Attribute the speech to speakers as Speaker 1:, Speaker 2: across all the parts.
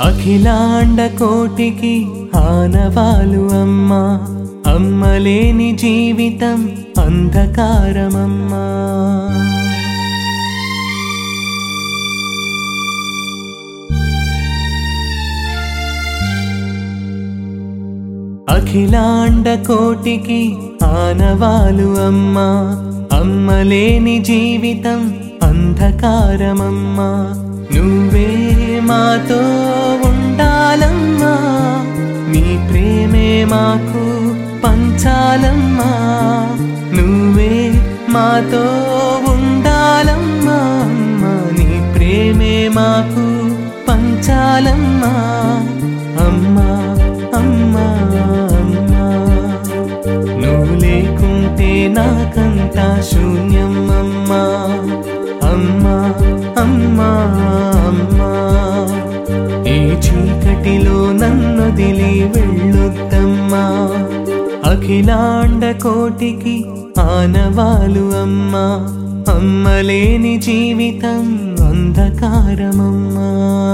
Speaker 1: అఖిలాండ కోటికి ఆనవాలు అమ్మా, అమ్మలేని జీవితం అంధకారమమ్మా. అఖిలాండ కోటికి ఆనవాలు అమ్మా, అమ్మలేని జీవితం అంధకారమమ్మా. నువ్వే మాతో ఉండాలమ్మా, నీ ప్రేమే మాకు పంచాలమ్మా. నువ్వే మాతో ఉండాలమ్మా, అమ్మా నీ ప్రేమే మాకు పంచాలమ్మా. అమ్మా అమ్మా అమ్మా, నువ్వు లేకుంటే నాకంతా శూన్యం అమ్మా. అమ్మా అమ్మా అమ్మా, ఈ చీకటిలో నన్నొదిలి వెళ్ళొద్దమ్మా. అఖిలాండ కోటికి ఆనవాలు అమ్మా, అమ్మలేని జీవితం అంధకారమమ్మా.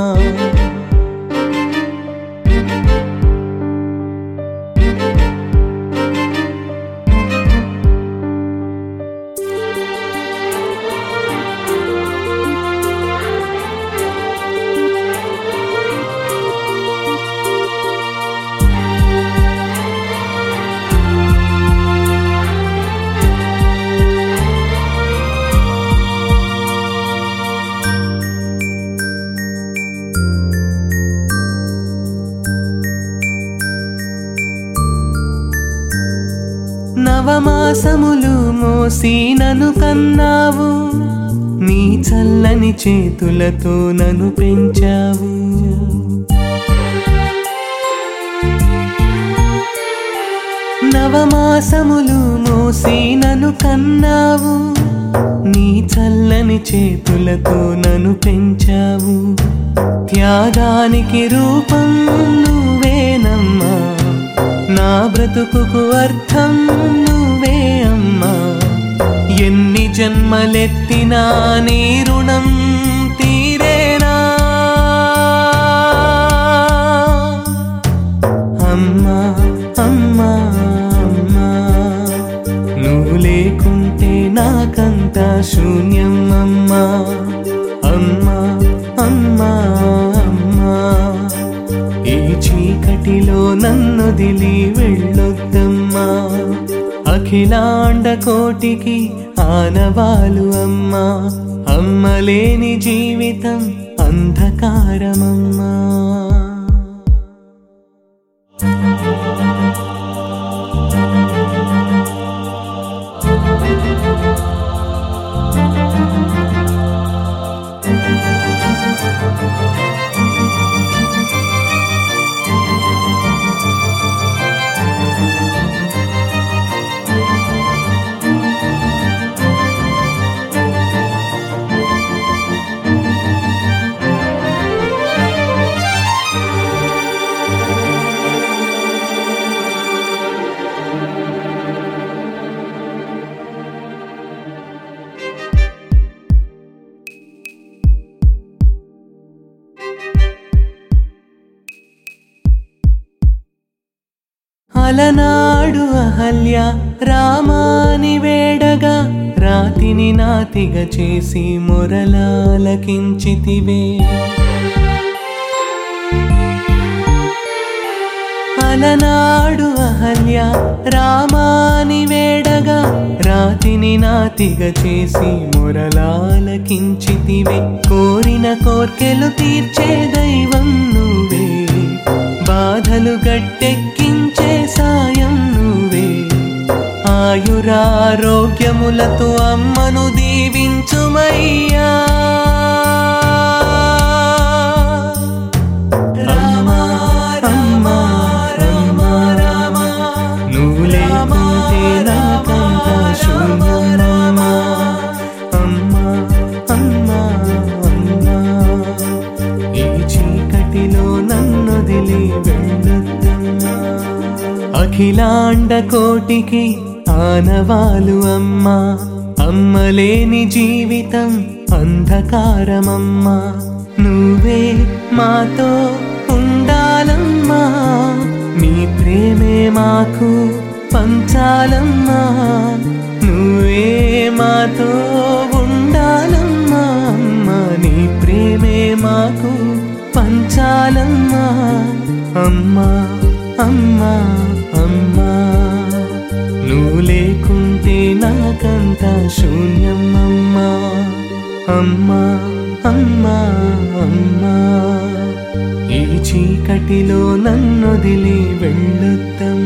Speaker 1: నవమాసములు మోసి నన్ను కన్నావు, నీ చల్లని చేతులతో నన్ను పెంచావు. నవమాసములు మోసి నన్ను కన్నావు, నీ చల్లని చేతులతో నన్ను పెంచావు. త్యాగానికి రూపం నువ్వేనమ్మా, నా బ్రతుకుకు అర్థం నువ్వే అమ్మా. ఎన్ని జన్మలెత్తినా నీ రుణం తీరేనా. అమ్మా అమ్మా అమ్మా, నువ్వు లేకుంటే నాకంతా శూన్యం అమ్మా. అమ్మా అమ్మా అమ్మా, ఈ చీకటిలో నన్నొదిలి వెళ్ళొద్దమ్మా. అఖిలాండ కోటికి ఆనవాలు అమ్మా, అమ్మలేని జీవితం అంధకారమమ్మా. అలనాడు అహల్య రామాని వేడగా, రాతిని నాతిగా చేసి మొరలాలకించితివే. అలనాడు అహల్య రామాని వేడగా, రాతిని నాతిగా చేసి మొరలాలకించితివే. కోరిన కోర్కెలు తీర్చే దైవం నువ్వే, బాధలు గట్టెక్కించే సాయం నువ్వే. ఆయురారోగ్యములతో అమ్మను దీవించుమయ్యా. రామా రామా రామా రామా, నువ్వు లేకుంటే నాకంతా శూన్యమమ్మా. అమ్మా అమ్మా అమ్మా, ఈ చీకటిలో నన్నొదిలి వెళ్ళొద్దమ్మా. అఖిలాండ కోటికి ఆనవాలు అమ్మా, అమ్మలేని జీవితం అంధకారమమ్మా. నువ్వే మాతో ప్రేమే మాకు పంచాలమ్మా, నువ్వే మాతో ఉండాలమ్మా. అమ్మా నీ ప్రేమే మాకు పంచాలమ్మా. అమ్మా అమ్మా అమ్మా, నువ్వు లేకుంటే నాకంతా శూన్యం అమ్మా. అమ్మా అమ్మా అమ్మా, ఈ చీకటిలో నన్నొదిలి వెళ్ళొద్దమ్మా.